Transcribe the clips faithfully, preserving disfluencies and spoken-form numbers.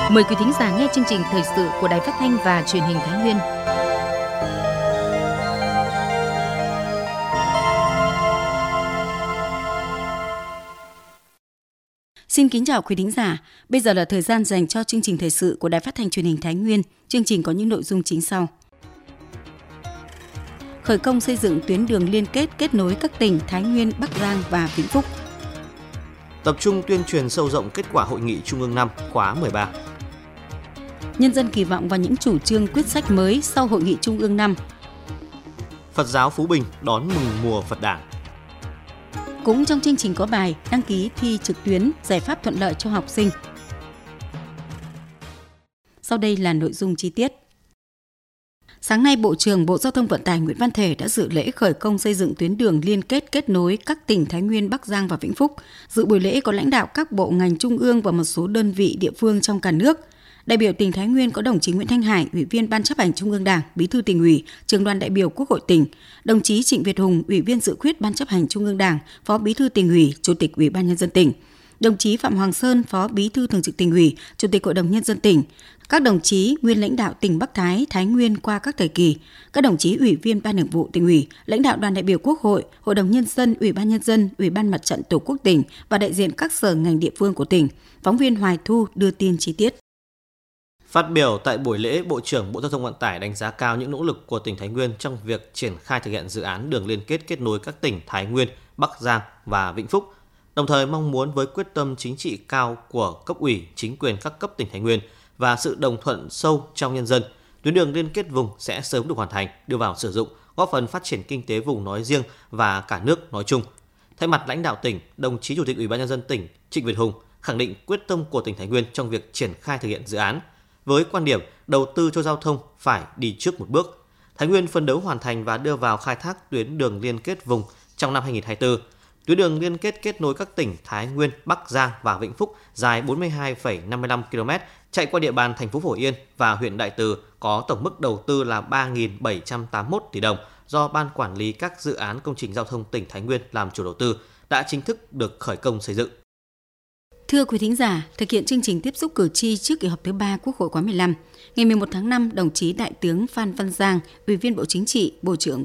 Mời quý thính giả nghe chương trình thời sự của Đài Phát thanh và Truyền hình Thái Nguyên. Xin kính chào quý thính giả. Bây giờ là thời gian dành cho chương trình thời sự của Đài Phát thanh Truyền hình Thái Nguyên. Chương trình có những nội dung chính sau: khởi công xây dựng tuyến đường liên kết kết nối các tỉnh Thái Nguyên, Bắc Giang và Vĩnh Phúc. Tập trung tuyên truyền sâu rộng kết quả hội nghị Trung ương năm khóa mười ba. Nhân dân kỳ vọng vào những chủ trương quyết sách mới sau hội nghị Trung ương năm. Phật giáo Phú Bình đón mừng mùa Phật đản. Cũng trong chương trình có bài đăng ký thi trực tuyến, giải pháp thuận lợi cho học sinh. Sau đây là nội dung chi tiết. Sáng nay, Bộ trưởng Bộ Giao thông Vận tải Nguyễn Văn Thể đã dự lễ khởi công xây dựng tuyến đường liên kết kết nối các tỉnh Thái Nguyên, Bắc Giang và Vĩnh Phúc. Dự buổi lễ có lãnh đạo các bộ ngành trung ương và một số đơn vị địa phương trong cả nước. Đại biểu tỉnh Thái Nguyên có đồng chí Nguyễn Thanh Hải, Ủy viên Ban Chấp hành Trung ương Đảng, Bí thư Tỉnh ủy, Trưởng đoàn đại biểu Quốc hội tỉnh; đồng chí Trịnh Việt Hùng, Ủy viên Dự khuyết Ban Chấp hành Trung ương Đảng, Phó Bí thư Tỉnh ủy, Chủ tịch Ủy ban Nhân dân tỉnh; đồng chí Phạm Hoàng Sơn, Phó Bí thư Thường trực Tỉnh ủy, Chủ tịch Hội đồng Nhân dân tỉnh; các đồng chí nguyên lãnh đạo tỉnh Bắc Thái, Thái Nguyên qua các thời kỳ; các đồng chí Ủy viên Ban Thường vụ Tỉnh ủy, lãnh đạo đoàn đại biểu Quốc hội, Hội đồng Nhân dân, Ủy ban Nhân dân, Ủy ban Mặt trận Tổ quốc tỉnh và đại diện các sở ngành địa phương của tỉnh. Phóng viên Hoài Thu đưa tin chi tiết. Phát biểu tại buổi lễ, Bộ trưởng Bộ Giao thông Vận tải đánh giá cao những nỗ lực của tỉnh Thái Nguyên trong việc triển khai thực hiện dự án đường liên kết kết nối các tỉnh Thái Nguyên, Bắc Giang và Vĩnh Phúc. Đồng thời mong muốn với quyết tâm chính trị cao của cấp ủy, chính quyền các cấp tỉnh Thái Nguyên và sự đồng thuận sâu trong nhân dân, tuyến đường liên kết vùng sẽ sớm được hoàn thành, đưa vào sử dụng, góp phần phát triển kinh tế vùng nói riêng và cả nước nói chung. Thay mặt lãnh đạo tỉnh, đồng chí Chủ tịch Ủy ban Nhân dân tỉnh Trịnh Việt Hùng khẳng định quyết tâm của tỉnh Thái Nguyên trong việc triển khai thực hiện dự án. Với quan điểm đầu tư cho giao thông phải đi trước một bước, Thái Nguyên phấn đấu hoàn thành và đưa vào khai thác tuyến đường liên kết vùng trong năm hai không hai tư. Tuyến đường liên kết kết nối các tỉnh Thái Nguyên, Bắc Giang và Vĩnh Phúc dài bốn mươi hai phẩy năm mươi lăm ki lô mét, chạy qua địa bàn thành phố Phổ Yên và huyện Đại Từ, có tổng mức đầu tư là ba nghìn bảy trăm tám mươi mốt tỷ đồng do Ban Quản lý các dự án công trình giao thông tỉnh Thái Nguyên làm chủ đầu tư, đã chính thức được khởi công xây dựng. Thưa quý thính giả, thực hiện chương trình tiếp xúc cử tri trước kỳ họp thứ ba Quốc hội khóa mười lăm, ngày mười một tháng năm, đồng chí Đại tướng Phan Văn Giang, Ủy viên Bộ Chính trị, Bộ trưởng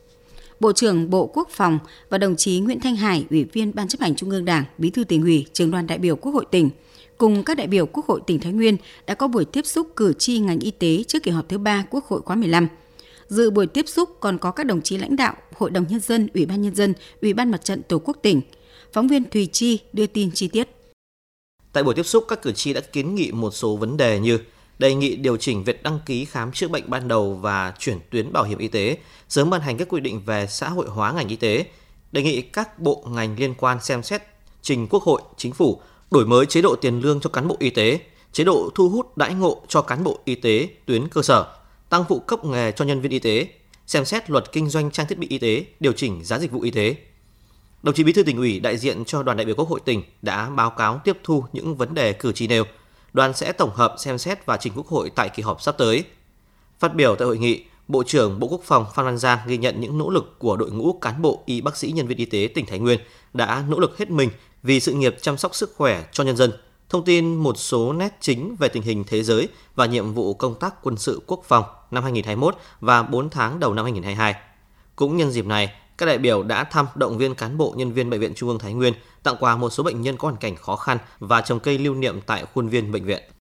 Bộ trưởng Bộ Quốc phòng và đồng chí Nguyễn Thanh Hải, Ủy viên Ban Chấp hành Trung ương Đảng, Bí thư Tỉnh ủy, Trưởng đoàn đại biểu Quốc hội tỉnh, cùng các đại biểu Quốc hội tỉnh Thái Nguyên đã có buổi tiếp xúc cử tri ngành y tế trước kỳ họp thứ ba Quốc hội khóa mười lăm. Dự buổi tiếp xúc còn có các đồng chí lãnh đạo Hội đồng Nhân dân, Ủy ban Nhân dân, Ủy ban Mặt trận Tổ quốc tỉnh. Phóng viên Thùy Chi đưa tin chi tiết. Tại buổi tiếp xúc, các cử tri đã kiến nghị một số vấn đề như đề nghị điều chỉnh việc đăng ký khám chữa bệnh ban đầu và chuyển tuyến bảo hiểm y tế, sớm ban hành các quy định về xã hội hóa ngành y tế, đề nghị các bộ ngành liên quan xem xét trình Quốc hội, Chính phủ đổi mới chế độ tiền lương cho cán bộ y tế, chế độ thu hút đãi ngộ cho cán bộ y tế tuyến cơ sở, tăng phụ cấp nghề cho nhân viên y tế, xem xét luật kinh doanh trang thiết bị y tế, điều chỉnh giá dịch vụ y tế. Đồng chí Bí thư Tỉnh ủy đại diện cho đoàn đại biểu Quốc hội tỉnh đã báo cáo tiếp thu những vấn đề cử tri nêu. Đoàn sẽ tổng hợp xem xét và trình Quốc hội tại kỳ họp sắp tới. Phát biểu tại hội nghị, Bộ trưởng Bộ Quốc phòng Phan Văn Giang ghi nhận những nỗ lực của đội ngũ cán bộ y bác sĩ nhân viên y tế tỉnh Thái Nguyên đã nỗ lực hết mình vì sự nghiệp chăm sóc sức khỏe cho nhân dân, thông tin một số nét chính về tình hình thế giới và nhiệm vụ công tác quân sự quốc phòng năm hai không hai mốt và bốn tháng đầu năm hai không hai hai. Cũng nhân dịp này, các đại biểu đã thăm động viên cán bộ nhân viên Bệnh viện Trung ương Thái Nguyên, tặng quà một số bệnh nhân có hoàn cảnh khó khăn và trồng cây lưu niệm tại khuôn viên bệnh viện.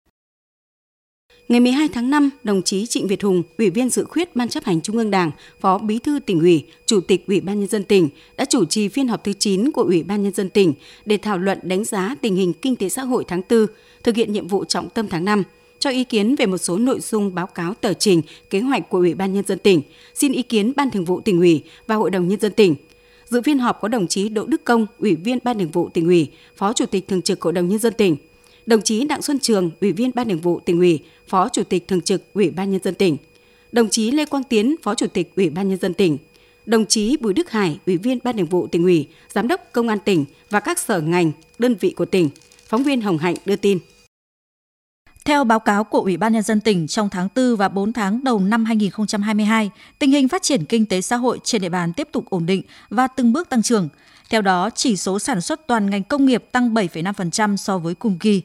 Ngày mười hai tháng năm, đồng chí Trịnh Việt Hùng, Ủy viên Dự khuyết Ban Chấp hành Trung ương Đảng, Phó Bí thư Tỉnh ủy, Chủ tịch Ủy ban Nhân dân tỉnh đã chủ trì phiên họp thứ chín của Ủy ban Nhân dân tỉnh để thảo luận đánh giá tình hình kinh tế xã hội tháng tư, thực hiện nhiệm vụ trọng tâm tháng năm, cho ý kiến về một số nội dung báo cáo tờ trình, kế hoạch của Ủy ban Nhân dân tỉnh, xin ý kiến Ban Thường vụ Tỉnh ủy và Hội đồng Nhân dân tỉnh. Dự phiên họp có đồng chí Đỗ Đức Công, Ủy viên Ban Thường vụ Tỉnh ủy, Phó Chủ tịch Thường trực Hội đồng Nhân dân tỉnh, đồng chí Đặng Xuân Trường, Ủy viên Ban Thường vụ Tỉnh ủy, Phó Chủ tịch Thường trực Ủy ban Nhân dân tỉnh, đồng chí Lê Quang Tiến, Phó Chủ tịch Ủy ban Nhân dân tỉnh, đồng chí Bùi Đức Hải, Ủy viên Ban Thường vụ Tỉnh ủy, Giám đốc Công an tỉnh và các sở ngành, đơn vị của tỉnh. Phóng viên Hồng Hạnh đưa tin. Theo báo cáo của Ủy ban Nhân dân tỉnh, trong tháng tư và bốn tháng đầu năm hai không hai hai, tình hình phát triển kinh tế xã hội trên địa bàn tiếp tục ổn định và từng bước tăng trưởng. Theo đó, chỉ số sản xuất toàn ngành công nghiệp tăng bảy phẩy năm phần trăm so với cùng kỳ.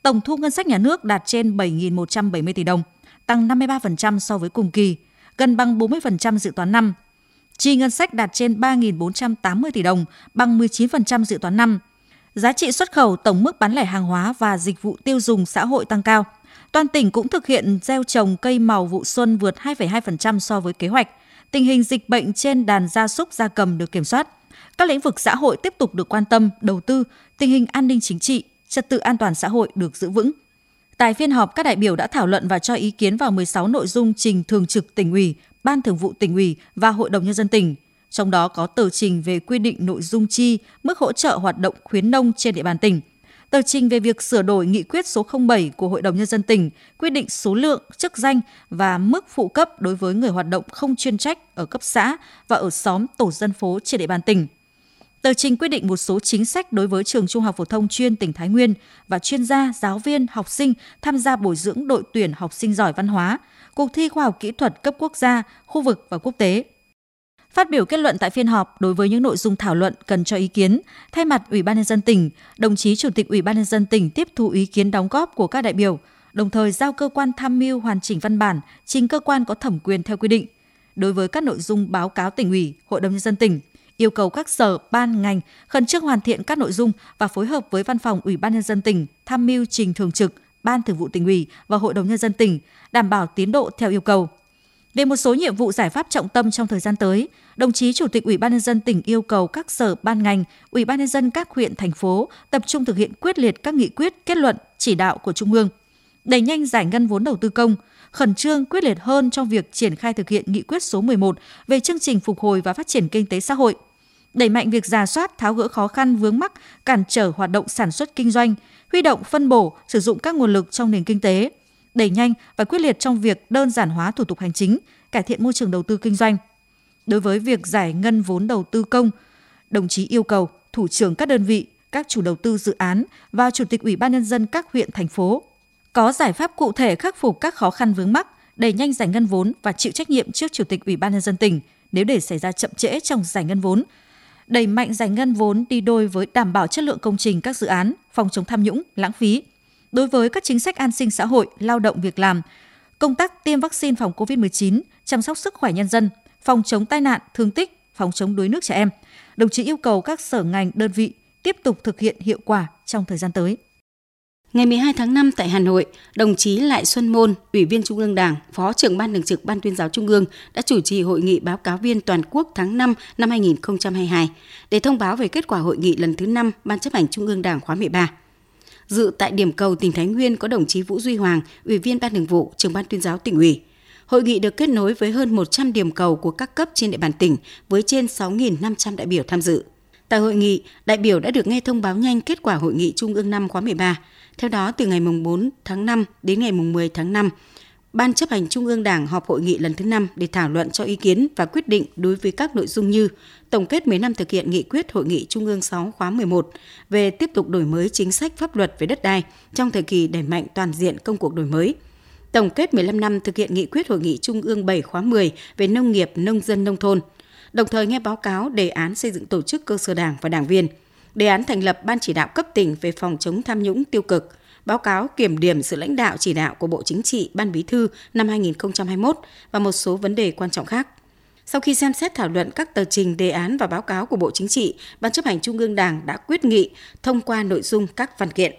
Tổng thu ngân sách nhà nước đạt trên bảy nghìn một trăm bảy mươi tỷ đồng, tăng năm mươi ba phần trăm so với cùng kỳ, gần bằng bốn mươi phần trăm dự toán năm. Chi ngân sách đạt trên ba nghìn bốn trăm tám mươi tỷ đồng, bằng mười chín phần trăm dự toán năm. Giá trị xuất khẩu, tổng mức bán lẻ hàng hóa và dịch vụ tiêu dùng xã hội tăng cao. Toàn tỉnh cũng thực hiện gieo trồng cây màu vụ xuân vượt hai phẩy hai phần trăm so với kế hoạch. Tình hình dịch bệnh trên đàn gia súc gia cầm được kiểm soát. Các lĩnh vực xã hội tiếp tục được quan tâm, đầu tư, tình hình an ninh chính trị, trật tự an toàn xã hội được giữ vững. Tại phiên họp, các đại biểu đã thảo luận và cho ý kiến vào mười sáu nội dung trình Thường trực Tỉnh ủy, Ban Thường vụ Tỉnh ủy và Hội đồng Nhân dân tỉnh. Trong đó có tờ trình về quy định nội dung chi, mức hỗ trợ hoạt động khuyến nông trên địa bàn tỉnh. Tờ trình về việc sửa đổi nghị quyết số không bảy của Hội đồng Nhân dân tỉnh, quy định số lượng, chức danh và mức phụ cấp đối với người hoạt động không chuyên trách ở cấp xã và ở xóm tổ dân phố trên địa bàn tỉnh. Tờ trình quy định một số chính sách đối với trường Trung học phổ thông chuyên tỉnh Thái Nguyên và chuyên gia, giáo viên, học sinh tham gia bồi dưỡng đội tuyển học sinh giỏi văn hóa, cuộc thi khoa học kỹ thuật cấp quốc gia, khu vực và quốc tế. Phát biểu kết luận tại phiên họp đối với những nội dung thảo luận cần cho ý kiến, thay mặt Ủy ban Nhân dân tỉnh, đồng chí Chủ tịch Ủy ban Nhân dân tỉnh tiếp thu ý kiến đóng góp của các đại biểu, đồng thời giao cơ quan tham mưu hoàn chỉnh văn bản trình cơ quan có thẩm quyền theo quy định. Đối với các nội dung báo cáo Tỉnh ủy, Hội đồng Nhân dân tỉnh, yêu cầu các sở, ban, ngành khẩn trương hoàn thiện các nội dung và phối hợp với Văn phòng Ủy ban Nhân dân tỉnh tham mưu trình Thường trực, Ban Thường vụ Tỉnh ủy và Hội đồng Nhân dân tỉnh, đảm bảo tiến độ theo yêu cầu. Về một số nhiệm vụ giải pháp trọng tâm trong thời gian tới, đồng chí Chủ tịch Ủy ban Nhân dân tỉnh yêu cầu các sở, ban, ngành, Ủy ban Nhân dân các huyện, thành phố tập trung thực hiện quyết liệt các nghị quyết, kết luận, chỉ đạo của Trung ương, đẩy nhanh giải ngân vốn đầu tư công, khẩn trương quyết liệt hơn trong việc triển khai thực hiện nghị quyết số mười một về chương trình phục hồi và phát triển kinh tế xã hội, đẩy mạnh việc rà soát, tháo gỡ khó khăn vướng mắc, cản trở hoạt động sản xuất kinh doanh, huy động phân bổ, sử dụng các nguồn lực trong nền kinh tế, đẩy nhanh và quyết liệt trong việc đơn giản hóa thủ tục hành chính, cải thiện môi trường đầu tư kinh doanh. Đối với việc giải ngân vốn đầu tư công, đồng chí yêu cầu thủ trưởng các đơn vị, các chủ đầu tư dự án và Chủ tịch Ủy ban Nhân dân các huyện, thành phố có giải pháp cụ thể khắc phục các khó khăn vướng mắc, đẩy nhanh giải ngân vốn và chịu trách nhiệm trước Chủ tịch Ủy ban Nhân dân tỉnh nếu để xảy ra chậm trễ trong giải ngân vốn. Đẩy mạnh giải ngân vốn đi đôi với đảm bảo chất lượng công trình các dự án, phòng chống tham nhũng, lãng phí. Đối với các chính sách an sinh xã hội, lao động việc làm, công tác tiêm vaccine phòng covid mười chín, chăm sóc sức khỏe nhân dân, phòng chống tai nạn, thương tích, phòng chống đuối nước trẻ em, đồng chí yêu cầu các sở ngành, đơn vị tiếp tục thực hiện hiệu quả trong thời gian tới. Ngày mười hai tháng năm tại Hà Nội, đồng chí Lại Xuân Môn, Ủy viên Trung ương Đảng, Phó trưởng Ban Thường trực Ban Tuyên giáo Trung ương đã chủ trì hội nghị báo cáo viên toàn quốc tháng năm năm hai nghìn không trăm hai mươi hai để thông báo về kết quả hội nghị lần thứ năm Ban chấp hành Trung ương Đảng khóa mười ba. Dự tại điểm cầu tỉnh Thái Nguyên có đồng chí Vũ Duy Hoàng, Ủy viên Ban Thường vụ, Trưởng Ban Tuyên giáo Tỉnh ủy. Hội nghị được kết nối với hơn một trăm điểm cầu của các cấp trên địa bàn tỉnh với trên sáu nghìn năm trăm đại biểu tham dự. Tại hội nghị, đại biểu đã được nghe thông báo nhanh kết quả hội nghị Trung ương năm khóa mười ba. Theo đó, từ ngày bốn tháng năm đến ngày mười tháng năm, Ban chấp hành Trung ương Đảng họp hội nghị lần thứ năm để thảo luận cho ý kiến và quyết định đối với các nội dung như tổng kết mười năm thực hiện nghị quyết hội nghị Trung ương sáu khóa mười một về tiếp tục đổi mới chính sách pháp luật về đất đai trong thời kỳ đẩy mạnh toàn diện công cuộc đổi mới, tổng kết mười lăm năm thực hiện nghị quyết hội nghị Trung ương bảy khóa mười về nông nghiệp, nông dân, nông thôn, đồng thời nghe báo cáo đề án xây dựng tổ chức cơ sở đảng và đảng viên, đề án thành lập Ban chỉ đạo cấp tỉnh về phòng chống tham nhũng tiêu cực, báo cáo kiểm điểm sự lãnh đạo chỉ đạo của Bộ Chính trị, Ban Bí thư năm hai nghìn không trăm hai mươi mốt và một số vấn đề quan trọng khác. Sau khi xem xét thảo luận các tờ trình, đề án và báo cáo của Bộ Chính trị, Ban chấp hành Trung ương Đảng đã quyết nghị thông qua nội dung các văn kiện.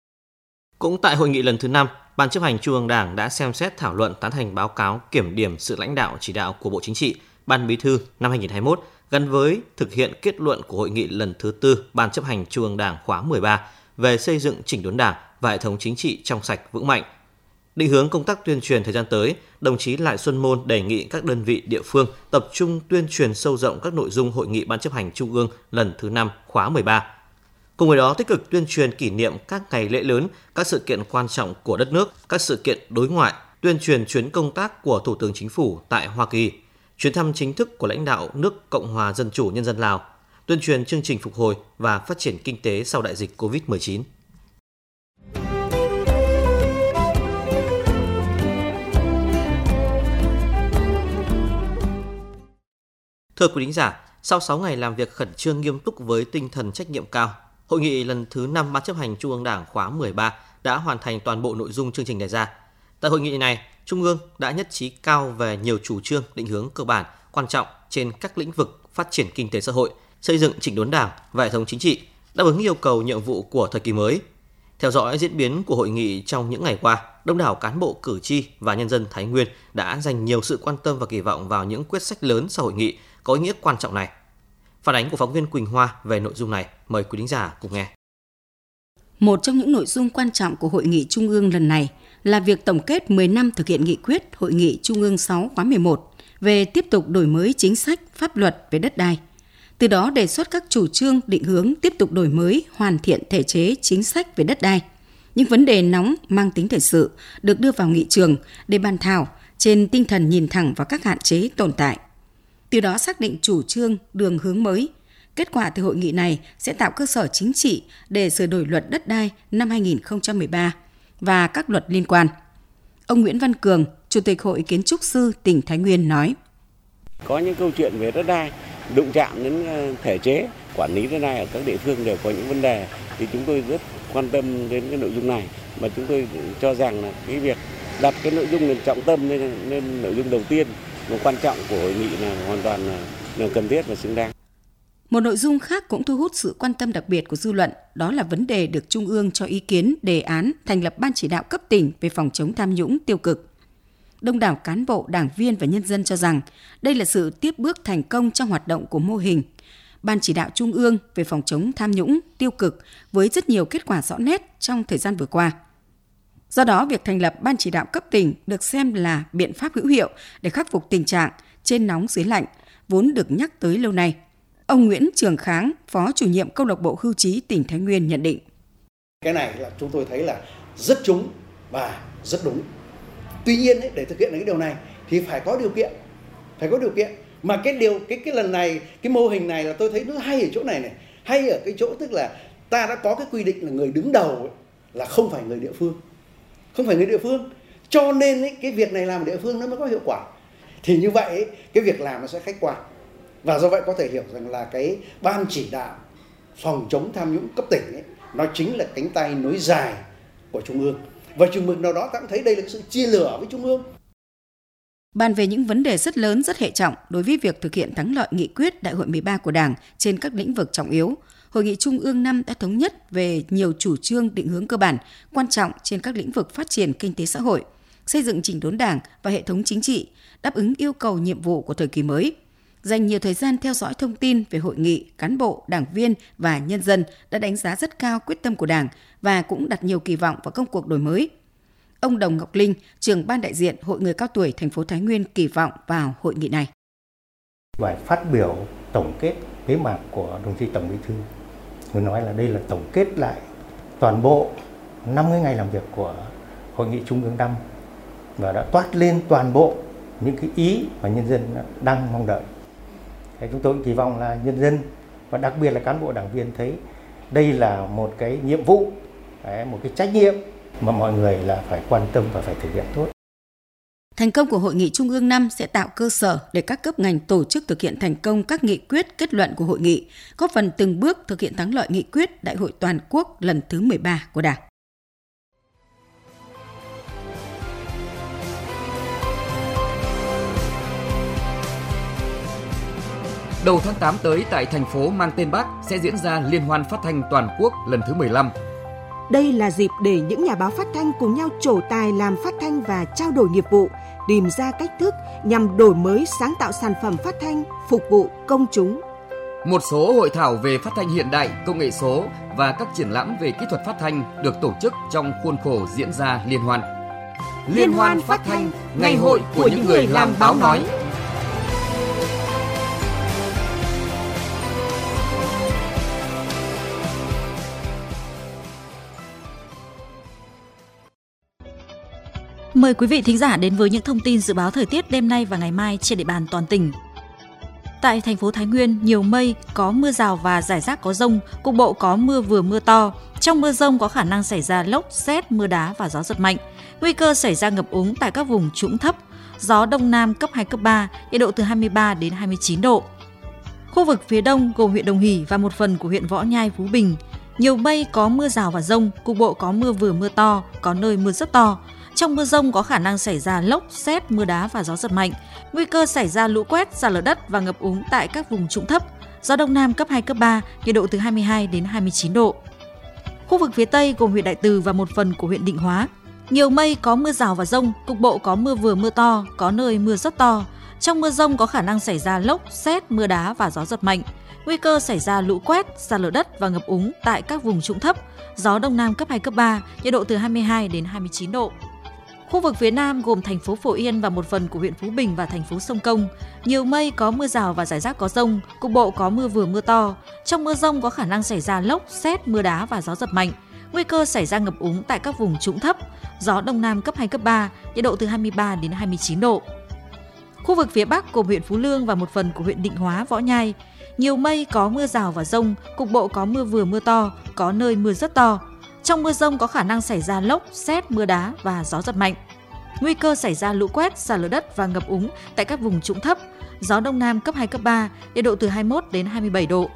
Cũng tại hội nghị lần thứ năm, Ban chấp hành Trung ương Đảng đã xem xét thảo luận tán thành báo cáo kiểm điểm sự lãnh đạo chỉ đạo của Bộ Chính trị, Ban Bí thư năm hai nghìn không trăm hai mươi mốt gắn với thực hiện kết luận của hội nghị lần thứ tư Ban chấp hành Trung ương Đảng khóa mười ba về xây dựng chỉnh đốn Đảng và hệ thống chính trị trong sạch vững mạnh. Định hướng công tác tuyên truyền thời gian tới, đồng chí Lại Xuân Môn đề nghị các đơn vị địa phương tập trung tuyên truyền sâu rộng các nội dung hội nghị Ban chấp hành Trung ương lần thứ năm khóa mười ba. Cùng với đó, tích cực tuyên truyền kỷ niệm các ngày lễ lớn, các sự kiện quan trọng của đất nước, các sự kiện đối ngoại, tuyên truyền chuyến công tác của Thủ tướng Chính phủ tại Hoa Kỳ, chuyến thăm chính thức của lãnh đạo nước Cộng hòa Dân chủ Nhân dân Lào, tuyên truyền chương trình phục hồi và phát triển kinh tế sau đại dịch covid mười chín. Thưa quý thính giả, sau sáu ngày làm việc khẩn trương nghiêm túc với tinh thần trách nhiệm cao, Hội nghị lần thứ năm Ban chấp hành Trung ương Đảng khóa mười ba đã hoàn thành toàn bộ nội dung chương trình đề ra. Tại hội nghị này, Trung ương đã nhất trí cao về nhiều chủ trương định hướng cơ bản, quan trọng trên các lĩnh vực phát triển kinh tế xã hội, xây dựng chỉnh đốn Đảng và hệ thống chính trị, đáp ứng yêu cầu nhiệm vụ của thời kỳ mới. Theo dõi diễn biến của hội nghị trong những ngày qua, đông đảo cán bộ, cử tri và nhân dân Thái Nguyên đã dành nhiều sự quan tâm và kỳ vọng vào những quyết sách lớn sau hội nghị có ý nghĩa quan trọng này. Phản ánh của phóng viên Quỳnh Hoa về nội dung này, mời quý thính giả cùng nghe. Một trong những nội dung quan trọng của Hội nghị Trung ương lần này là việc tổng kết mười năm thực hiện nghị quyết Hội nghị Trung ương sáu khóa mười một về tiếp tục đổi mới chính sách, pháp luật về đất đai. Từ đó đề xuất các chủ trương định hướng tiếp tục đổi mới, hoàn thiện thể chế chính sách về đất đai. Những vấn đề nóng mang tính thời sự được đưa vào nghị trường để bàn thảo trên tinh thần nhìn thẳng vào các hạn chế tồn tại. Từ đó xác định chủ trương, đường hướng mới. Kết quả từ hội nghị này sẽ tạo cơ sở chính trị để sửa đổi luật đất đai năm hai nghìn không trăm mười ba và các luật liên quan. Ông Nguyễn Văn Cường, Chủ tịch Hội Kiến trúc sư tỉnh Thái Nguyên nói: Có những câu chuyện về đất đai đụng chạm đến thể chế, quản lý đất đai ở các địa phương đều có những vấn đề, thì chúng tôi rất quan tâm đến cái nội dung này, mà chúng tôi cho rằng là cái việc đặt cái nội dung lên trọng tâm lên, lên nội dung đầu tiên và quan trọng của hội nghị là hoàn toàn là, là cần thiết và xứng đáng. Một nội dung khác cũng thu hút sự quan tâm đặc biệt của dư luận, đó là vấn đề được Trung ương cho ý kiến đề án thành lập Ban chỉ đạo cấp tỉnh về phòng chống tham nhũng tiêu cực. Đông đảo cán bộ, đảng viên và nhân dân cho rằng đây là sự tiếp bước thành công trong hoạt động của mô hình Ban chỉ đạo Trung ương về phòng chống tham nhũng tiêu cực với rất nhiều kết quả rõ nét trong thời gian vừa qua. Do đó, việc thành lập Ban chỉ đạo cấp tỉnh được xem là biện pháp hữu hiệu để khắc phục tình trạng trên nóng dưới lạnh, vốn được nhắc tới lâu nay. Ông Nguyễn Trường Kháng, Phó chủ nhiệm Câu lạc bộ Hưu trí tỉnh Thái Nguyên nhận định: Cái này là chúng tôi thấy là rất trúng và rất đúng. Tuy nhiên ấy, để thực hiện được cái điều này thì phải có điều kiện, phải có điều kiện. Mà cái điều cái cái lần này cái mô hình này là tôi thấy nó hay ở chỗ này này, hay ở cái chỗ tức là ta đã có cái quy định là người đứng đầu ấy, là không phải người địa phương, không phải người địa phương. Cho nên ấy, cái việc này làm ở địa phương nó mới có hiệu quả. Thì như vậy ấy, cái việc làm nó sẽ khách quan. Và do vậy có thể hiểu rằng là cái Ban chỉ đạo phòng chống tham nhũng cấp tỉnh ấy, nó chính là cánh tay nối dài của Trung ương. Và chừng mực nào đó ta cũng thấy đây là sự chia lửa với Trung ương. Bàn về những vấn đề rất lớn, rất hệ trọng đối với việc thực hiện thắng lợi nghị quyết Đại hội mười ba của Đảng trên các lĩnh vực trọng yếu, Hội nghị Trung ương năm đã thống nhất về nhiều chủ trương định hướng cơ bản, quan trọng trên các lĩnh vực phát triển kinh tế xã hội, xây dựng chỉnh đốn Đảng và hệ thống chính trị, đáp ứng yêu cầu nhiệm vụ của thời kỳ mới. Dành nhiều thời gian theo dõi thông tin về hội nghị, cán bộ, đảng viên và nhân dân đã đánh giá rất cao quyết tâm của Đảng và cũng đặt nhiều kỳ vọng vào công cuộc đổi mới. Ông Đồng Ngọc Linh, trưởng ban đại diện Hội người cao tuổi thành phố Thái Nguyên kỳ vọng vào hội nghị này. Bài phát biểu tổng kết bế mạc của đồng chí Tổng Bí thư, người nói là đây là tổng kết lại toàn bộ năm mươi ngày làm việc của Hội nghị Trung ương năm và đã toát lên toàn bộ những cái ý mà nhân dân đang mong đợi. Thế chúng tôi kỳ vọng là nhân dân và đặc biệt là cán bộ đảng viên thấy đây là một cái nhiệm vụ, một cái trách nhiệm mà mọi người là phải quan tâm và phải thực hiện tốt. Thành công của Hội nghị Trung ương năm sẽ tạo cơ sở để các cấp ngành tổ chức thực hiện thành công các nghị quyết, kết luận của hội nghị, góp phần từng bước thực hiện thắng lợi nghị quyết Đại hội toàn quốc lần thứ mười ba của Đảng. Đầu tháng tám tới tại thành phố mang tên Bác sẽ diễn ra Liên hoan phát thanh toàn quốc lần thứ mười lăm. Đây là dịp để những nhà báo phát thanh cùng nhau trổ tài làm phát thanh và trao đổi nghiệp vụ, tìm ra cách thức nhằm đổi mới sáng tạo sản phẩm phát thanh phục vụ công chúng. Một số hội thảo về phát thanh hiện đại, công nghệ số và các triển lãm về kỹ thuật phát thanh được tổ chức trong khuôn khổ diễn ra liên hoan. Liên hoan phát thanh, ngày hội của những người làm báo nói. Mời quý vị thính giả đến với những thông tin dự báo thời tiết đêm nay và ngày mai trên địa bàn toàn tỉnh. Tại thành phố Thái Nguyên, nhiều mây, có mưa rào và rải rác có dông, cục bộ có mưa vừa mưa to. Trong mưa dông có khả năng xảy ra lốc, sét, mưa đá và gió giật mạnh. Nguy cơ xảy ra ngập úng tại các vùng trũng thấp. Gió đông nam cấp hai, cấp ba, nhiệt độ từ hai mươi ba đến hai mươi chín độ. Khu vực phía đông gồm huyện Đồng Hỷ và một phần của huyện Võ Nhai, Phú Bình, Nhiều mây, có mưa rào và dông, cục bộ có mưa vừa mưa to, có nơi mưa rất to. Trong mưa dông có khả năng xảy ra lốc, sét, mưa đá và gió giật mạnh. Nguy cơ xảy ra lũ quét, sạt lở đất và ngập úng tại các vùng trũng thấp. Gió đông nam cấp hai, cấp ba, nhiệt độ từ hai mươi hai đến hai mươi chín độ. Khu vực phía Tây gồm huyện Đại Từ và một phần của huyện Định Hóa. Nhiều mây, có mưa rào và dông, cục bộ có mưa vừa mưa to, có nơi mưa rất to. Trong mưa dông có khả năng xảy ra lốc, sét, mưa đá và gió giật mạnh. Nguy cơ xảy ra lũ quét, sạt lở đất và ngập úng tại các vùng trũng thấp. Gió đông nam cấp hai, cấp ba, nhiệt độ từ hai mươi hai đến hai mươi chín độ. Khu vực phía Nam gồm thành phố Phổ Yên và một phần của huyện Phú Bình và thành phố Sông Công. Nhiều mây, có mưa rào và rải rác có dông, cục bộ có mưa vừa mưa to. Trong mưa dông có khả năng xảy ra lốc, sét, mưa đá và gió giật mạnh. Nguy cơ xảy ra ngập úng tại các vùng trũng thấp. Gió đông nam cấp hai, cấp ba, nhiệt độ từ hai mươi ba đến hai mươi chín độ. Khu vực phía Bắc gồm huyện Phú Lương và một phần của huyện Định Hóa, Võ Nhai. Nhiều mây, có mưa rào và dông, cục bộ có mưa vừa mưa to, có nơi mưa rất to. Trong mưa dông có khả năng xảy ra lốc, sét, mưa đá và gió giật mạnh. Nguy cơ xảy ra lũ quét, sạt lở đất và ngập úng tại các vùng trũng thấp. Gió đông nam cấp hai, cấp ba, nhiệt độ từ hai mươi mốt đến hai mươi bảy độ.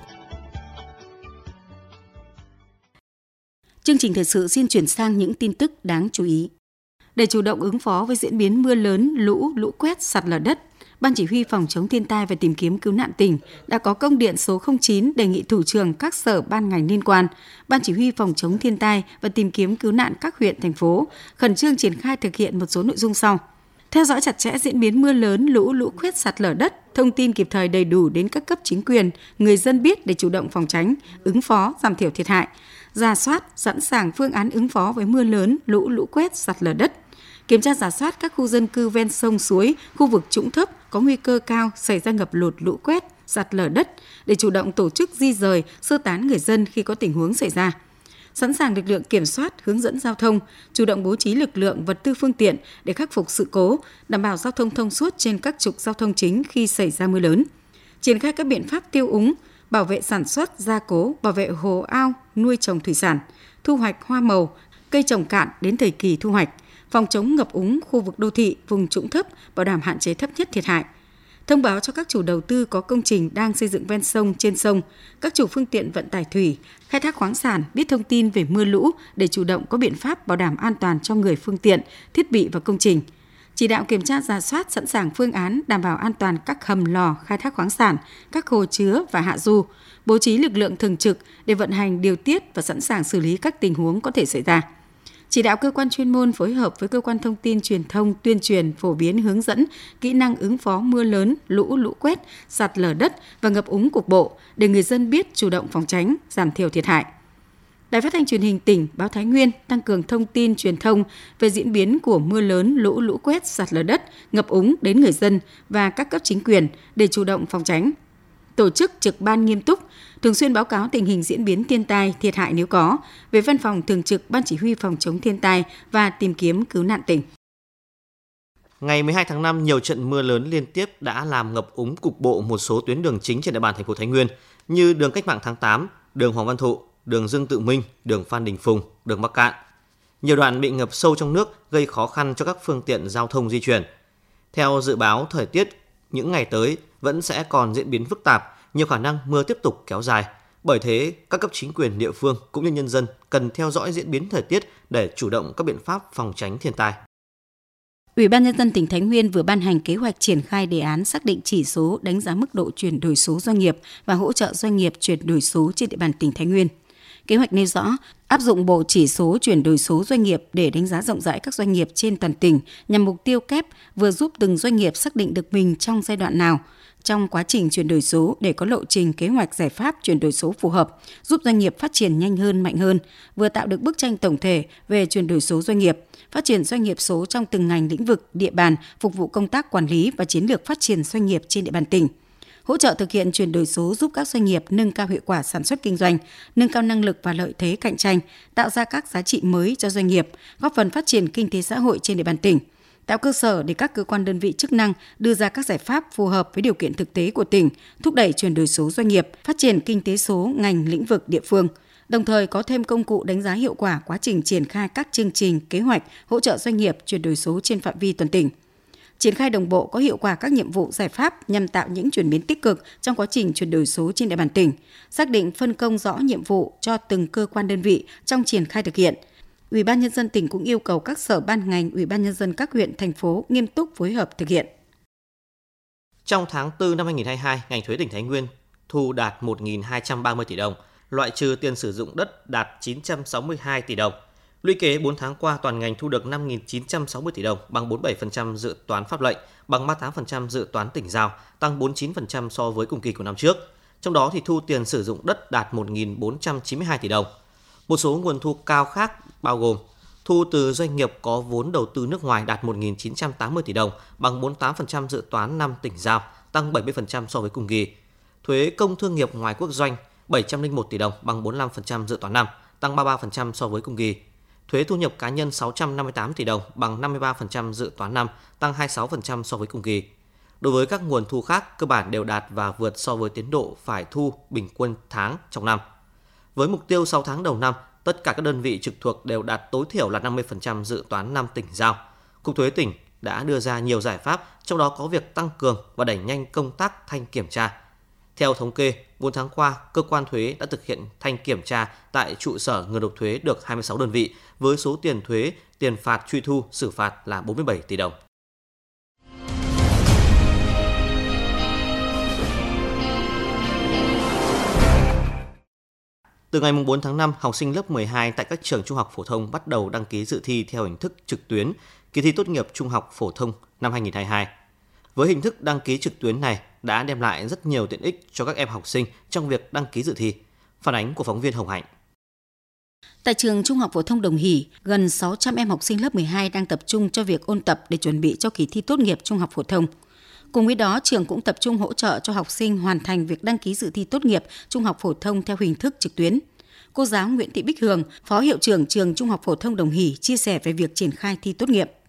Chương trình thời sự xin chuyển sang những tin tức đáng chú ý. Để chủ động ứng phó với diễn biến mưa lớn, lũ, lũ quét, sạt lở đất, Ban Chỉ huy Phòng chống thiên tai và tìm kiếm cứu nạn tỉnh đã có công điện số không chín đề nghị thủ trưởng các sở ban ngành liên quan, Ban Chỉ huy Phòng chống thiên tai và tìm kiếm cứu nạn các huyện, thành phố khẩn trương triển khai thực hiện một số nội dung sau. Theo dõi chặt chẽ diễn biến mưa lớn, lũ, lũ quét, sạt lở đất, thông tin kịp thời đầy đủ đến các cấp chính quyền, người dân biết để chủ động phòng tránh, ứng phó, giảm thiểu thiệt hại, rà soát, sẵn sàng phương án ứng phó với mưa lớn, lũ, lũ quét, sạt lở đất. Kiểm tra rà soát các khu dân cư ven sông suối, khu vực trũng thấp có nguy cơ cao xảy ra ngập lụt, lũ quét, sạt lở đất để chủ động tổ chức di rời, sơ tán người dân khi có tình huống xảy ra. Sẵn sàng lực lượng kiểm soát, hướng dẫn giao thông, chủ động bố trí lực lượng, vật tư phương tiện để khắc phục sự cố, đảm bảo giao thông thông suốt trên các trục giao thông chính khi xảy ra mưa lớn. Triển khai các biện pháp tiêu úng, bảo vệ sản xuất, gia cố, bảo vệ hồ ao, nuôi trồng thủy sản, thu hoạch hoa màu, cây trồng cạn đến thời kỳ thu hoạch, phòng chống ngập úng khu vực đô thị, vùng trũng thấp, bảo đảm hạn chế thấp nhất thiệt hại. Thông báo cho các chủ đầu tư có công trình đang xây dựng ven sông, trên sông, các chủ phương tiện vận tải thủy, khai thác khoáng sản biết thông tin về mưa lũ để chủ động có biện pháp bảo đảm an toàn cho người, phương tiện, thiết bị và công trình. Chỉ đạo kiểm tra rà soát sẵn sàng phương án đảm bảo an toàn các hầm lò khai thác khoáng sản, các hồ chứa và hạ du, bố trí lực lượng thường trực để vận hành điều tiết và sẵn sàng xử lý các tình huống có thể xảy ra. Chỉ đạo cơ quan chuyên môn phối hợp với cơ quan thông tin truyền thông tuyên truyền, phổ biến, hướng dẫn kỹ năng ứng phó mưa lớn, lũ, lũ quét, sạt lở đất và ngập úng cục bộ để người dân biết chủ động phòng tránh, giảm thiểu thiệt hại. Đài Phát thanh Truyền hình tỉnh, Báo Thái Nguyên tăng cường thông tin truyền thông về diễn biến của mưa lớn, lũ, lũ quét, sạt lở đất, ngập úng đến người dân và các cấp chính quyền để chủ động phòng tránh. Tổ chức trực ban nghiêm túc, thường xuyên báo cáo tình hình diễn biến thiên tai, thiệt hại nếu có về Văn phòng Thường trực Ban Chỉ huy Phòng chống thiên tai và tìm kiếm cứu nạn tỉnh. Ngày mười hai tháng năm, nhiều trận mưa lớn liên tiếp đã làm ngập úng cục bộ một số tuyến đường chính trên địa bàn thành phố Thái Nguyên như đường Cách mạng tháng tám, đường Hoàng Văn Thụ, đường Dương Tự Minh, đường Phan Đình Phùng, đường Bắc Cạn. Nhiều đoạn bị ngập sâu trong nước gây khó khăn cho các phương tiện giao thông di chuyển. Theo dự báo thời tiết, những ngày tới vẫn sẽ còn diễn biến phức tạp, nhiều khả năng mưa tiếp tục kéo dài. Bởi thế, các cấp chính quyền địa phương cũng như nhân dân cần theo dõi diễn biến thời tiết để chủ động các biện pháp phòng tránh thiên tai. Ủy ban Nhân dân tỉnh Thái Nguyên vừa ban hành kế hoạch triển khai đề án xác định chỉ số đánh giá mức độ chuyển đổi số doanh nghiệp và hỗ trợ doanh nghiệp chuyển đổi số trên địa bàn tỉnh Thái Nguyên. Kế hoạch nêu rõ áp dụng bộ chỉ số chuyển đổi số doanh nghiệp để đánh giá rộng rãi các doanh nghiệp trên toàn tỉnh nhằm mục tiêu kép vừa giúp từng doanh nghiệp xác định được mình trong giai đoạn nào trong quá trình chuyển đổi số để có lộ trình kế hoạch giải pháp chuyển đổi số phù hợp, giúp doanh nghiệp phát triển nhanh hơn, mạnh hơn, vừa tạo được bức tranh tổng thể về chuyển đổi số doanh nghiệp, phát triển doanh nghiệp số trong từng ngành lĩnh vực, địa bàn, phục vụ công tác quản lý và chiến lược phát triển doanh nghiệp trên địa bàn tỉnh. Hỗ trợ thực hiện chuyển đổi số giúp các doanh nghiệp nâng cao hiệu quả sản xuất kinh doanh, nâng cao năng lực và lợi thế cạnh tranh, tạo ra các giá trị mới cho doanh nghiệp, góp phần phát triển kinh tế xã hội trên địa bàn tỉnh, tạo cơ sở để các cơ quan đơn vị chức năng đưa ra các giải pháp phù hợp với điều kiện thực tế của tỉnh, thúc đẩy chuyển đổi số doanh nghiệp, phát triển kinh tế số ngành lĩnh vực địa phương, đồng thời có thêm công cụ đánh giá hiệu quả quá trình triển khai các chương trình, kế hoạch hỗ trợ doanh nghiệp chuyển đổi số trên phạm vi toàn tỉnh. triển khai đồng bộ có hiệu quả các nhiệm vụ giải pháp nhằm tạo những chuyển biến tích cực trong quá trình chuyển đổi số trên địa bàn tỉnh, xác định phân công rõ nhiệm vụ cho từng cơ quan đơn vị trong triển khai thực hiện. Ủy ban Nhân dân tỉnh cũng yêu cầu các sở ban ngành, Ủy ban Nhân dân các huyện, thành phố nghiêm túc phối hợp thực hiện. Trong tháng tư năm hai nghìn không trăm hai mươi hai, ngành thuế tỉnh Thái Nguyên thu đạt một nghìn hai trăm ba mươi tỷ đồng, loại trừ tiền sử dụng đất đạt chín trăm sáu mươi hai tỷ đồng. Lũy kế bốn tháng qua, toàn ngành thu được năm nghìn chín trăm sáu mươi tỷ đồng, bằng bốn mươi bảy phần trăm dự toán pháp lệnh, bằng ba mươi tám phần trăm dự toán tỉnh giao, tăng bốn mươi chín phần trăm so với cùng kỳ của năm trước. Trong đó thì thu tiền sử dụng đất đạt một nghìn bốn trăm chín mươi hai tỷ đồng. Một số nguồn thu cao khác bao gồm thu từ doanh nghiệp có vốn đầu tư nước ngoài đạt một nghìn chín trăm tám mươi tỷ đồng, bằng bốn mươi tám phần trăm dự toán năm tỉnh giao, tăng bảy mươi phần trăm so với cùng kỳ. Thuế công thương nghiệp ngoài quốc doanh bảy trăm lẻ một tỷ đồng, bằng bốn mươi lăm phần trăm dự toán năm, tăng ba mươi ba phần trăm so với cùng kỳ. Thuế thu nhập cá nhân sáu trăm năm mươi tám tỷ đồng, bằng năm mươi ba phần trăm dự toán năm, tăng hai mươi sáu phần trăm so với cùng kỳ. Đối với các nguồn thu khác, cơ bản đều đạt và vượt so với tiến độ phải thu bình quân tháng trong năm. Với mục tiêu sáu tháng đầu năm, tất cả các đơn vị trực thuộc đều đạt tối thiểu là năm mươi phần trăm dự toán năm tỉnh giao. Cục Thuế tỉnh đã đưa ra nhiều giải pháp, trong đó có việc tăng cường và đẩy nhanh công tác thanh kiểm tra. Theo thống kê, bốn tháng qua, cơ quan thuế đã thực hiện thanh kiểm tra tại trụ sở người nộp thuế được hai mươi sáu đơn vị với số tiền thuế, tiền phạt truy thu, xử phạt là bốn mươi bảy tỷ đồng. Từ ngày bốn tháng năm, học sinh lớp mười hai tại các trường trung học phổ thông bắt đầu đăng ký dự thi theo hình thức trực tuyến, kỳ thi tốt nghiệp trung học phổ thông năm hai nghìn không trăm hai mươi hai. Với hình thức đăng ký trực tuyến này đã đem lại rất nhiều tiện ích cho các em học sinh trong việc đăng ký dự thi. Phản ánh của phóng viên Hồng Hạnh. Tại trường Trung học phổ thông Đồng Hỷ, gần sáu trăm em học sinh lớp mười hai đang tập trung cho việc ôn tập để chuẩn bị cho kỳ thi tốt nghiệp trung học phổ thông. Cùng với đó, trường cũng tập trung hỗ trợ cho học sinh hoàn thành việc đăng ký dự thi tốt nghiệp trung học phổ thông theo hình thức trực tuyến. Cô giáo Nguyễn Thị Bích Hường, Phó Hiệu trưởng trường Trung học phổ thông Đồng Hỷ chia sẻ về việc triển khai thi tốt nghiệp.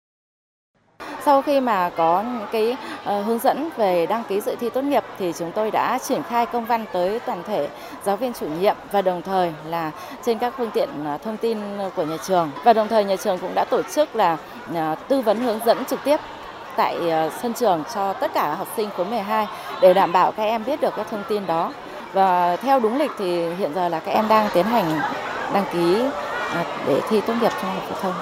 Sau khi mà có những cái uh, hướng dẫn về đăng ký dự thi tốt nghiệp thì chúng tôi đã triển khai công văn tới toàn thể giáo viên chủ nhiệm và đồng thời là trên các phương tiện uh, thông tin của nhà trường. Và đồng thời nhà trường cũng đã tổ chức là uh, tư vấn hướng dẫn trực tiếp tại uh, sân trường cho tất cả học sinh khối mười hai để đảm bảo các em biết được các thông tin đó. Và theo đúng lịch thì hiện giờ là các em đang tiến hành đăng ký uh, để thi tốt nghiệp trung học phổ thông.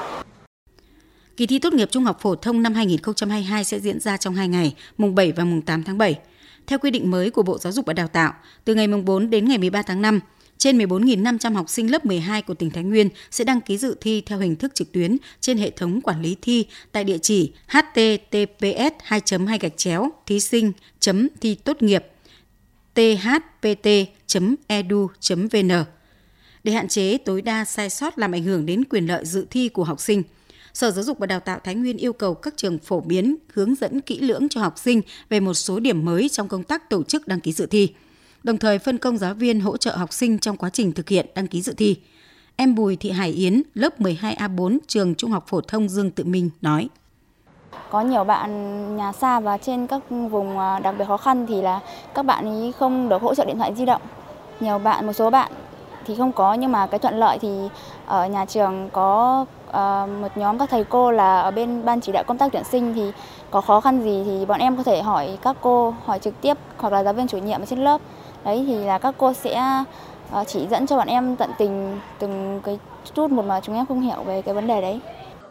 Kỳ thi tốt nghiệp trung học phổ thông năm hai nghìn không trăm hai mươi hai sẽ diễn ra trong hai ngày, mùng bảy và mùng tám tháng bảy. Theo quy định mới của Bộ Giáo dục và Đào tạo, từ ngày mùng bốn đến ngày mười ba tháng năm, trên mười bốn nghìn năm trăm học sinh lớp mười hai của tỉnh Thái Nguyên sẽ đăng ký dự thi theo hình thức trực tuyến trên hệ thống quản lý thi tại địa chỉ h t t p s hai chấm hai gạch chéo thí sinh chấm thi tốt nghiệp t h p t chấm e d u chấm v n. Để hạn chế tối đa sai sót làm ảnh hưởng đến quyền lợi dự thi của học sinh, Sở Giáo dục và Đào tạo Thái Nguyên yêu cầu các trường phổ biến, hướng dẫn kỹ lưỡng cho học sinh về một số điểm mới trong công tác tổ chức đăng ký dự thi, đồng thời phân công giáo viên hỗ trợ học sinh trong quá trình thực hiện đăng ký dự thi. Em Bùi Thị Hải Yến, lớp mười hai A bốn, trường Trung học phổ thông Dương Tự Minh nói: Có nhiều bạn nhà xa và trên các vùng đặc biệt khó khăn thì là các bạn ấy không được hỗ trợ điện thoại di động. Nhiều bạn, một số bạn thì không có, nhưng mà cái thuận lợi thì ở nhà trường có uh, một nhóm các thầy cô là ở bên ban chỉ đạo công tác tuyển sinh, thì có khó khăn gì thì bọn em có thể hỏi các cô, hỏi trực tiếp hoặc là giáo viên chủ nhiệm ở trên lớp. Đấy thì là các cô sẽ uh, chỉ dẫn cho bọn em tận tình từng cái chút một mà chúng em không hiểu về cái vấn đề đấy.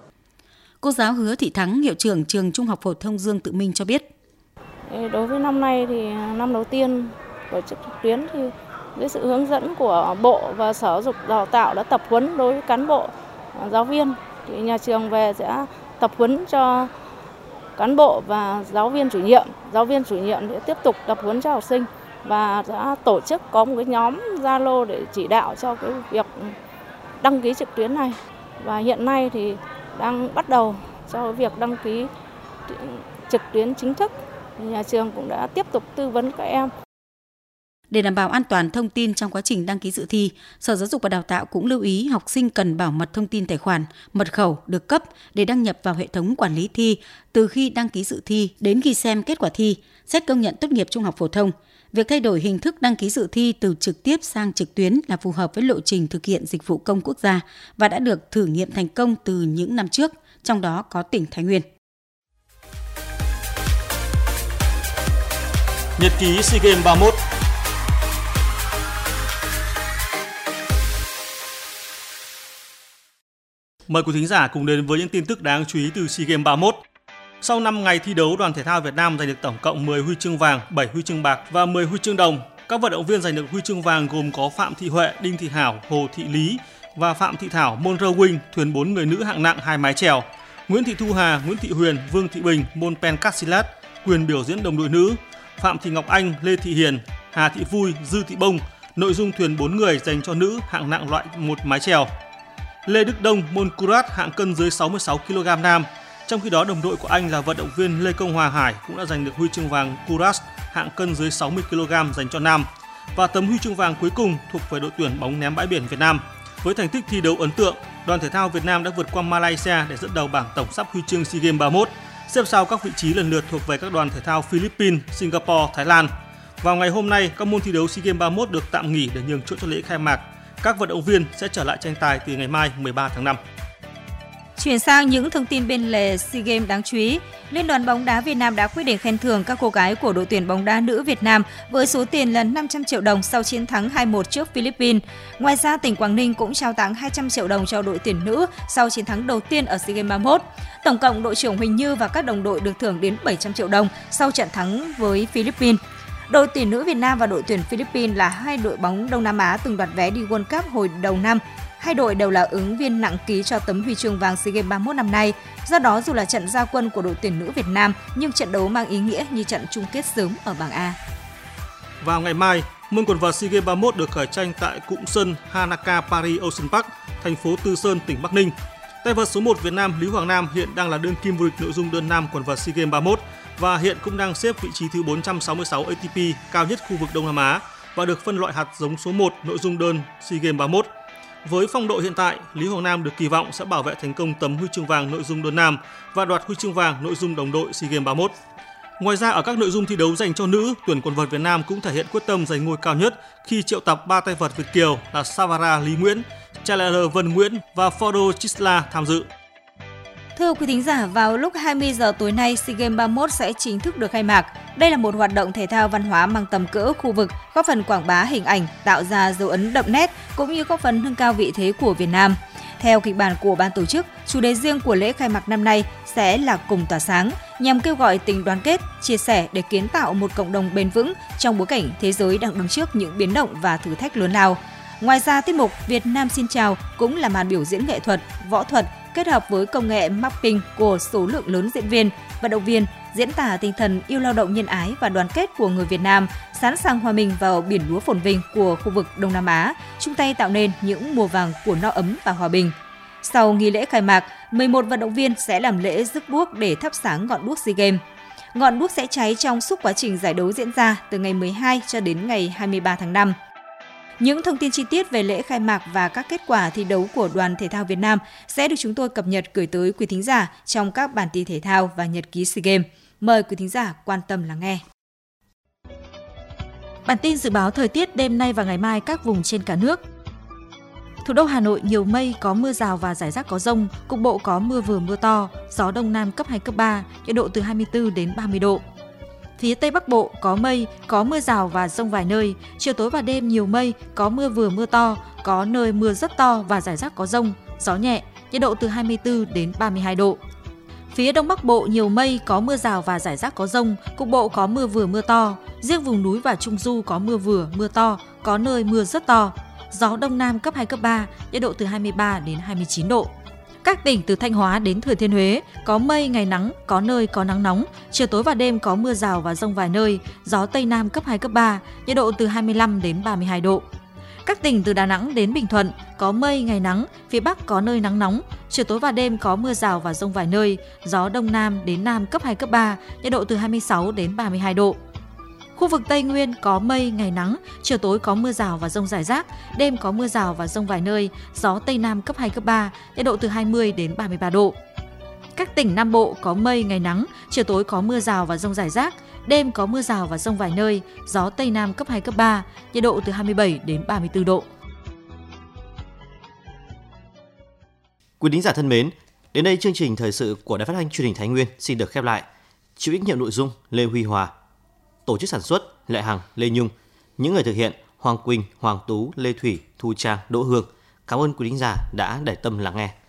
Cô giáo Hứa Thị Thắng, hiệu trưởng trường Trung học phổ thông Dương Tự Minh cho biết: Đối với năm nay thì năm đầu tiên tổ chức trực tuyến thì với sự hướng dẫn của Bộ và Sở Giáo dục Đào tạo đã tập huấn đối với cán bộ, giáo viên, thì nhà trường về sẽ tập huấn cho cán bộ và giáo viên chủ nhiệm. Giáo viên chủ nhiệm sẽ tiếp tục tập huấn cho học sinh và đã tổ chức có một cái nhóm Zalo để chỉ đạo cho cái việc đăng ký trực tuyến này. Và hiện nay thì đang bắt đầu cho việc đăng ký trực tuyến chính thức. Nhà trường cũng đã tiếp tục tư vấn các em. Để đảm bảo an toàn thông tin trong quá trình đăng ký dự thi, Sở Giáo dục và Đào tạo cũng lưu ý học sinh cần bảo mật thông tin tài khoản, mật khẩu được cấp để đăng nhập vào hệ thống quản lý thi từ khi đăng ký dự thi đến khi xem kết quả thi, xét công nhận tốt nghiệp trung học phổ thông. Việc thay đổi hình thức đăng ký dự thi từ trực tiếp sang trực tuyến là phù hợp với lộ trình thực hiện dịch vụ công quốc gia và đã được thử nghiệm thành công từ những năm trước, trong đó có tỉnh Thái Nguyên. Nhật ký SEA Games ba mươi mốt. Mời quý thính giả cùng đến với những tin tức đáng chú ý từ SEA Games ba mươi mốt. Sau năm ngày thi đấu, đoàn thể thao Việt Nam giành được tổng cộng mười huy chương vàng, bảy huy chương bạc và mười huy chương đồng. Các vận động viên giành được huy chương vàng gồm có Phạm Thị Huệ, Đinh Thị Hảo, Hồ Thị Lý và Phạm Thị Thảo môn rowing thuyền bốn người nữ hạng nặng hai mái chèo, Nguyễn Thị Thu Hà, Nguyễn Thị Huyền, Vương Thị Bình môn pencastilat quyền biểu diễn đồng đội nữ, Phạm Thị Ngọc Anh, Lê Thị Hiền, Hà Thị Vui, Dư Thị Bông nội dung thuyền bốn người dành cho nữ hạng nặng loại một mái chèo, Lê Đức Đông môn curat hạng cân dưới sáu mươi sáu ki lô gam nam. Trong khi đó, đồng đội của anh là vận động viên Lê Công Hòa Hải cũng đã giành được huy chương vàng curat hạng cân dưới sáu mươi ki lô gam dành cho nam. Và tấm huy chương vàng cuối cùng thuộc về đội tuyển bóng ném bãi biển Việt Nam. Với thành tích thi đấu ấn tượng, đoàn thể thao Việt Nam đã vượt qua Malaysia để dẫn đầu bảng tổng sắp huy chương SEA Games ba mươi mốt. Xếp sau các vị trí lần lượt thuộc về các đoàn thể thao Philippines, Singapore, Thái Lan. Vào ngày hôm nay, các môn thi đấu SEA Games ba mươi mốt được tạm nghỉ để nhường chỗ cho lễ khai mạc. Các vận động viên sẽ trở lại tranh tài từ ngày mai mười ba tháng năm. Chuyển sang những thông tin bên lề SEA Games đáng chú ý, Liên đoàn bóng đá Việt Nam đã quyết định khen thưởng các cô gái của đội tuyển bóng đá nữ Việt Nam với số tiền là năm trăm triệu đồng sau chiến thắng hai một trước Philippines. Ngoài ra, tỉnh Quảng Ninh cũng trao tặng hai trăm triệu đồng cho đội tuyển nữ sau chiến thắng đầu tiên ở SEA Games ba mươi mốt. Tổng cộng, đội trưởng Huỳnh Như và các đồng đội được thưởng đến bảy trăm triệu đồng sau trận thắng với Philippines. Đội tuyển nữ Việt Nam và đội tuyển Philippines là hai đội bóng Đông Nam Á từng đoạt vé đi World Cup hồi đầu năm. Hai đội đều là ứng viên nặng ký cho tấm huy chương vàng SEA Games ba mươi mốt năm nay. Do đó, dù là trận ra quân của đội tuyển nữ Việt Nam, nhưng trận đấu mang ý nghĩa như trận chung kết sớm ở bảng A. Vào ngày mai, môn quần vợt SEA Games ba mươi mốt được khởi tranh tại cụm sân Hanaka Paris Ocean Park, thành phố Từ Sơn, tỉnh Bắc Ninh. Tay vợt số một Việt Nam Lý Hoàng Nam hiện đang là đương kim vô địch nội dung đơn nam quần vợt SEA Games ba mươi mốt và hiện cũng đang xếp vị trí thứ bốn trăm sáu mươi sáu A T P, cao nhất khu vực Đông Nam Á và được phân loại hạt giống số một nội dung đơn SEA Games ba mươi mốt. Với phong độ hiện tại, Lý Hoàng Nam được kỳ vọng sẽ bảo vệ thành công tấm huy chương vàng nội dung đơn nam và đoạt huy chương vàng nội dung đồng đội SEA Games ba mươi mốt. Ngoài ra, ở các nội dung thi đấu dành cho nữ, tuyển quần vợt Việt Nam cũng thể hiện quyết tâm giành ngôi cao nhất khi triệu tập ba tay vợt Việt kiều là Savara Lý Nguyễn, Challenger Vân Nguyễn và Fordo Chisla tham dự. Thưa quý thính giả, vào lúc hai mươi giờ tối nay, SEA Games ba mươi mốt sẽ chính thức được khai mạc. Đây là một hoạt động thể thao văn hóa mang tầm cỡ khu vực, góp phần quảng bá hình ảnh, tạo ra dấu ấn đậm nét cũng như góp phần nâng cao vị thế của Việt Nam. Theo kịch bản của ban tổ chức, chủ đề riêng của lễ khai mạc năm nay sẽ là cùng tỏa sáng, nhằm kêu gọi tình đoàn kết, chia sẻ để kiến tạo một cộng đồng bền vững trong bối cảnh thế giới đang đứng trước những biến động và thử thách lớn lao. Ngoài ra, tiết mục Việt Nam xin chào cũng là màn biểu diễn nghệ thuật, võ thuật kết hợp với công nghệ mapping của số lượng lớn diễn viên, vận động viên, diễn tả tinh thần yêu lao động nhân ái và đoàn kết của người Việt Nam, sẵn sàng hòa mình vào biển lúa phồn vinh của khu vực Đông Nam Á, chung tay tạo nên những mùa vàng của no ấm và hòa bình. Sau nghi lễ khai mạc, mười một vận động viên sẽ làm lễ rước đuốc để thắp sáng ngọn đuốc SEA Games. Ngọn đuốc sẽ cháy trong suốt quá trình giải đấu diễn ra từ ngày mười hai cho đến ngày hai mươi ba tháng năm. Những thông tin chi tiết về lễ khai mạc và các kết quả thi đấu của đoàn thể thao Việt Nam sẽ được chúng tôi cập nhật gửi tới quý thính giả trong các bản tin thể thao và nhật ký SEA Games. Mời quý thính giả quan tâm lắng nghe. Bản tin dự báo thời tiết đêm nay và ngày mai các vùng trên cả nước. Thủ đô Hà Nội nhiều mây, có mưa rào và rải rác có dông, cục bộ có mưa vừa mưa to, gió đông nam cấp hai, cấp ba, nhiệt độ từ hai mươi tư đến ba mươi độ. Phía Tây Bắc Bộ có mây, có mưa rào và dông vài nơi, chiều tối và đêm nhiều mây, có mưa vừa mưa to, có nơi mưa rất to và rải rác có dông, gió nhẹ, nhiệt độ từ hai mươi tư đến ba mươi hai độ. Phía Đông Bắc Bộ nhiều mây, có mưa rào và rải rác có dông, cục bộ có mưa vừa mưa to, riêng vùng núi và Trung Du có mưa vừa mưa to, có nơi mưa rất to, gió Đông Nam cấp hai, cấp ba, nhiệt độ từ hai mươi ba đến hai mươi chín độ. Các tỉnh từ Thanh Hóa đến Thừa Thiên Huế có mây, ngày nắng, có nơi có nắng nóng, chiều tối và đêm có mưa rào và dông vài nơi, gió Tây Nam cấp hai, cấp ba, nhiệt độ từ hai mươi lăm đến ba mươi hai độ. Các tỉnh từ Đà Nẵng đến Bình Thuận có mây, ngày nắng, phía Bắc có nơi nắng nóng, chiều tối và đêm có mưa rào và dông vài nơi, gió Đông Nam đến Nam cấp hai, cấp ba, nhiệt độ từ hai mươi sáu đến ba mươi hai độ. Khu vực Tây Nguyên có mây, ngày nắng, chiều tối có mưa rào và dông rải rác, đêm có mưa rào và dông vài nơi, gió Tây Nam cấp hai, cấp ba, nhiệt độ từ hai mươi đến ba mươi ba độ. Các tỉnh Nam Bộ có mây, ngày nắng, chiều tối có mưa rào và dông rải rác, đêm có mưa rào và dông vài nơi, gió Tây Nam cấp hai, cấp ba, nhiệt độ từ hai mươi bảy đến ba mươi tư độ. Quý thính giả thân mến, đến đây chương trình thời sự của Đài Phát thanh Truyền hình Thái Nguyên xin được khép lại. Chịu trách nhiệm nội dung Lê Huy Hòa. tổ chức sản xuất Lệ Hằng, Lê Nhung, những người thực hiện Hoàng Quỳnh, Hoàng Tú, Lê Thủy, Thu Trang, Đỗ Hương. Cảm ơn quý thính giả đã để tâm lắng nghe.